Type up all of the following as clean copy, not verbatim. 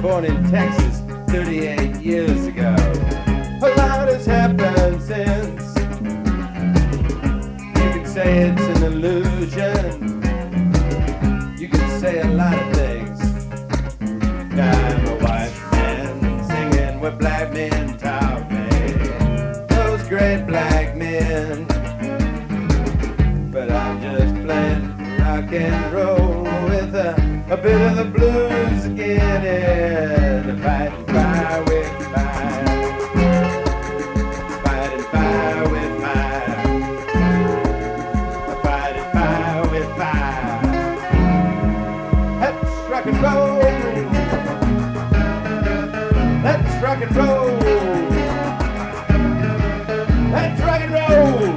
born in Texas 38 years ago. A lot has happened since. You can say it's an illusion. You can say a lot of things. I'm a white man singing with black men talking. Those great black men. But I'm just playing rock and roll with a bit of the blues again. And fighting fire with fire. Fighting fire with fire. Fighting fire with fire. That's rock and roll. That's rock and roll. That's rock and roll.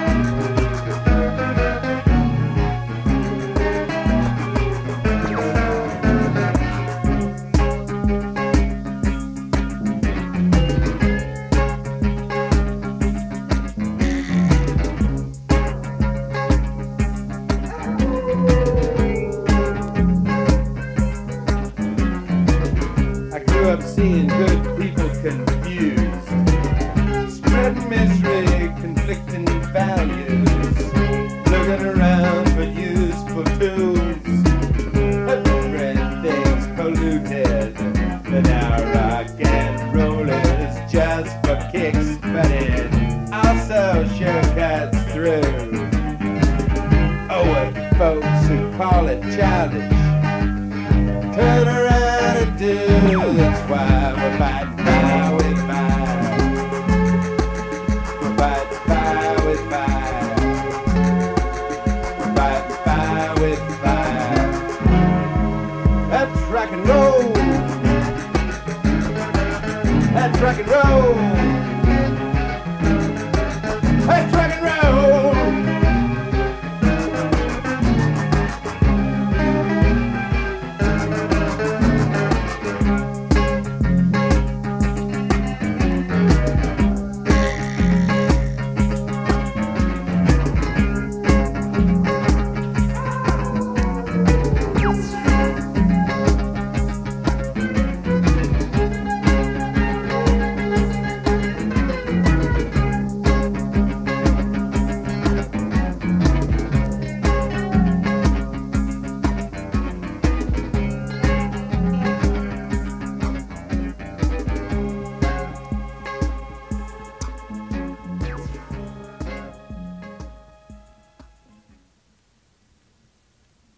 Up seeing good people confused, spreading misery, conflicting values, looking around for useful tools, everything's polluted, but now rock and roll is just for kicks, but it also shortcuts through. Oh, and folks who call it childish turn around and do. That's why we're fighting fire with fire. We're fighting fire with fire. We're fighting fire with fire. That's rock and roll. That's rock and roll.